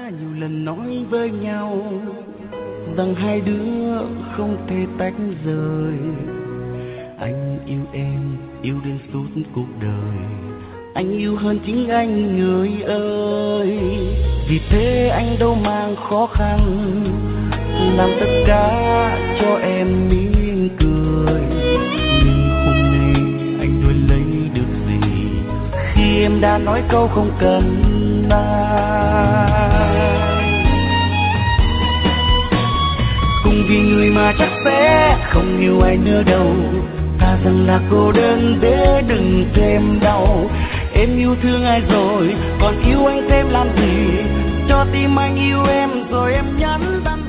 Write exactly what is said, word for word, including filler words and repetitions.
nhiều lần nói với nhau rằng hai đứa không thể tách rời. Anh yêu em, yêu đến suốt cuộc đời. Anh yêu hơn chính anh người ơi. Vì thế anh đâu mang khó khăn, làm tất cả cho em mỉm cười. Nhưng hôm nay anh đuổi lấy được gì khi em đã nói câu không cần anh. Cùng vì người mà chắc sẽ không yêu ai nữa đâu. Ta rằng là cô đơn để đừng thêm đau. Em yêu thương ai rồi, còn yêu anh thêm làm gì? Cho tim anh yêu em rồi em nhắn đắn